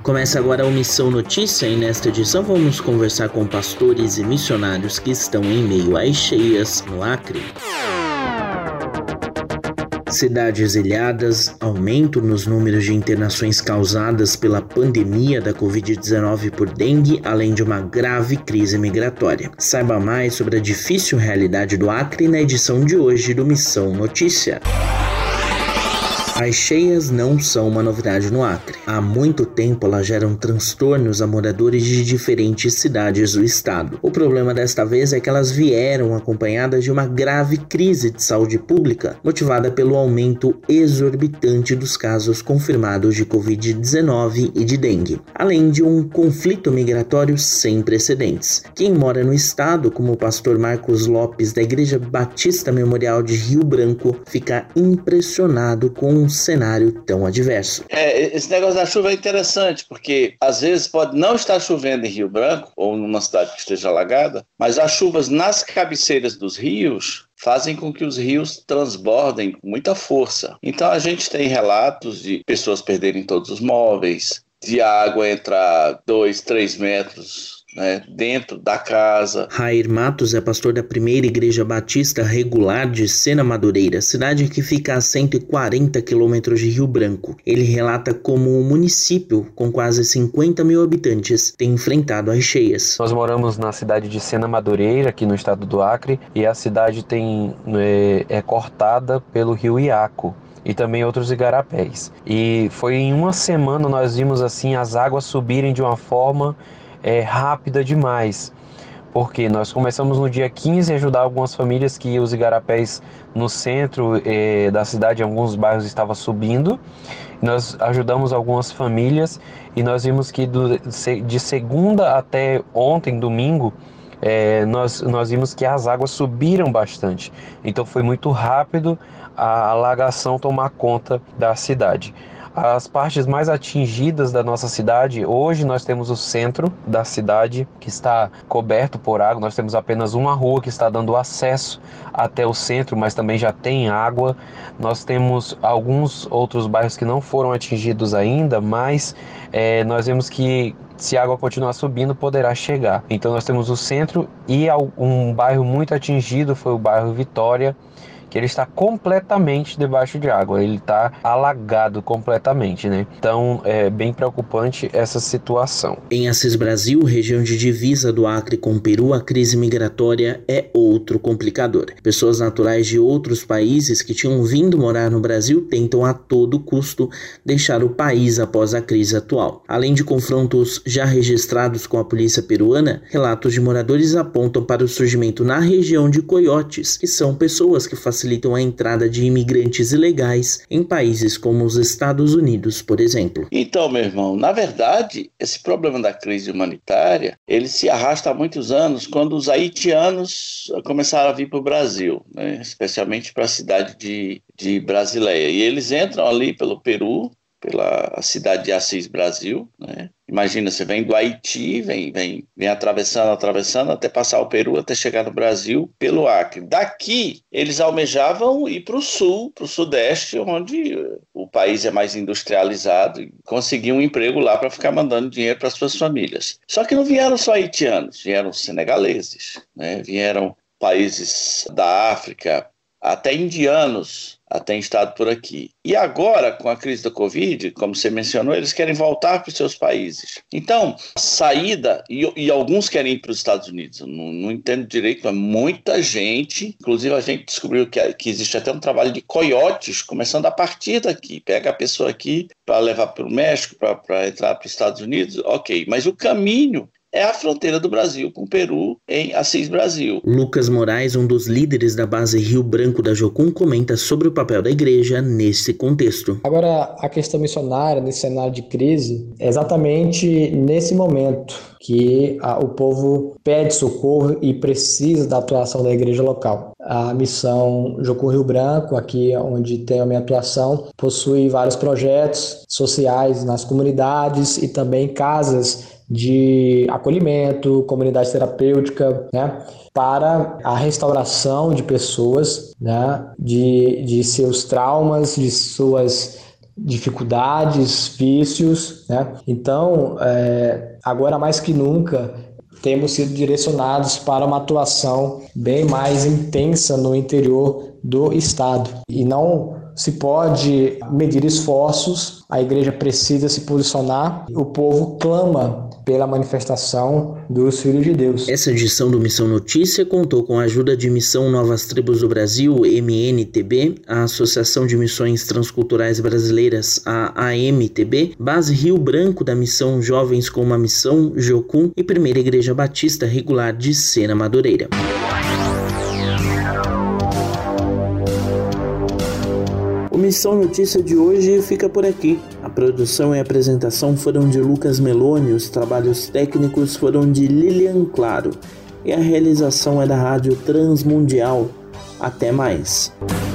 Começa agora a Missão Notícia e nesta edição vamos conversar com pastores e missionários que estão em meio às cheias no Acre. Cidades ilhadas, aumento nos números de internações causadas pela pandemia da Covid-19 por dengue, além de uma grave crise migratória. Saiba mais sobre a difícil realidade do Acre na edição de hoje do Missão Notícia. As cheias não são uma novidade no Acre. Há muito tempo elas geram transtornos a moradores de diferentes cidades do estado. O problema desta vez é que elas vieram acompanhadas de uma grave crise de saúde pública, motivada pelo aumento exorbitante dos casos confirmados de Covid-19 e de dengue, além de um conflito migratório sem precedentes. Quem mora no estado, como o pastor Marcos Lopes, da Igreja Batista Memorial de Rio Branco, fica impressionado com um cenário tão adverso. Esse negócio da chuva é interessante, porque às vezes pode não estar chovendo em Rio Branco, ou numa cidade que esteja alagada, mas as chuvas nas cabeceiras dos rios fazem com que os rios transbordem com muita força. Então a gente tem relatos de pessoas perderem todos os móveis, de água entrar 2, 3 metros dentro da casa. Rair Matos é pastor da primeira igreja batista regular de Sena Madureira, cidade que fica a 140 quilômetros de Rio Branco. Ele relata como o município, com quase 50 mil habitantes, tem enfrentado as cheias. Nós moramos na cidade de Sena Madureira, aqui no estado do Acre, e a cidade é cortada pelo rio Iaco e também outros igarapés. E foi em uma semana nós vimos assim as águas subirem de uma forma rápida demais, porque nós começamos no dia 15 a ajudar algumas famílias que os igarapés no centro da cidade, em alguns bairros, estava subindo. Nós ajudamos algumas famílias e nós vimos que de segunda até ontem, domingo, nós vimos que as águas subiram bastante. Então foi muito rápido a alagação tomar conta da cidade. As partes mais atingidas da nossa cidade, hoje nós temos o centro da cidade que está coberto por água. Nós temos apenas uma rua que está dando acesso até o centro, mas também já tem água. Nós temos alguns outros bairros que não foram atingidos ainda, mas nós vemos que se a água continuar subindo, poderá chegar. Então nós temos o centro e um bairro muito atingido foi o bairro Vitória, que ele está completamente debaixo de água, ele está alagado completamente, Então é bem preocupante essa situação. Em Assis Brasil, região de divisa do Acre com o Peru, a crise migratória é outro complicador. Pessoas naturais de outros países que tinham vindo morar no Brasil tentam a todo custo deixar o país após a crise atual. Além de confrontos já registrados com a polícia peruana, relatos de moradores apontam para o surgimento na região de coiotes, que são pessoas que facilitam a entrada de imigrantes ilegais em países como os Estados Unidos, por exemplo. Então, meu irmão, na verdade, esse problema da crise humanitária, ele se arrasta há muitos anos, quando os haitianos começaram a vir para o Brasil, especialmente para a cidade de Brasileia. E eles entram ali pelo Peru, pela cidade de Assis Brasil, Imagina, você vem do Haiti, vem atravessando até passar o Peru, até chegar no Brasil pelo Acre. Daqui, eles almejavam ir para o sul, para o sudeste, onde o país é mais industrializado, e conseguir um emprego lá para ficar mandando dinheiro para as suas famílias. Só que não vieram só haitianos, vieram senegaleses, vieram países da África, até indianos têm estado por aqui. E agora, com a crise da Covid, como você mencionou, eles querem voltar para os seus países. Então, a saída, e alguns querem ir para os Estados Unidos, não entendo direito, mas muita gente, inclusive a gente descobriu que existe até um trabalho de coiotes, começando a partir daqui, pega a pessoa aqui para levar para o México, para entrar para os Estados Unidos, ok, mas o caminho é a fronteira do Brasil com o Peru, em Assis Brasil. Lucas Moraes, um dos líderes da base Rio Branco da Jocum, comenta sobre o papel da igreja nesse contexto. Agora, a questão missionária, nesse cenário de crise, é exatamente nesse momento que o povo pede socorro e precisa da atuação da igreja local. A missão Jocum Rio Branco, aqui onde tem a minha atuação, possui vários projetos sociais nas comunidades e também casas de acolhimento, comunidade terapêutica, para a restauração de pessoas, de seus traumas, de suas dificuldades, vícios, né? Então, agora mais que nunca, temos sido direcionados para uma atuação bem mais intensa no interior do Estado. E não se pode medir esforços, a igreja precisa se posicionar, o povo clama pela manifestação dos Filhos de Deus. Essa edição do Missão Notícia contou com a ajuda de Missão Novas Tribos do Brasil, MNTB, a Associação de Missões Transculturais Brasileiras, a AMTB, Base Rio Branco da Missão Jovens com uma Missão, Jocum, e Primeira Igreja Batista Regular de Sena Madureira. O Missão Notícia de hoje fica por aqui. A produção e a apresentação foram de Lucas Meloni, os trabalhos técnicos foram de Lilian Claro e a realização é da Rádio Transmundial. Até mais!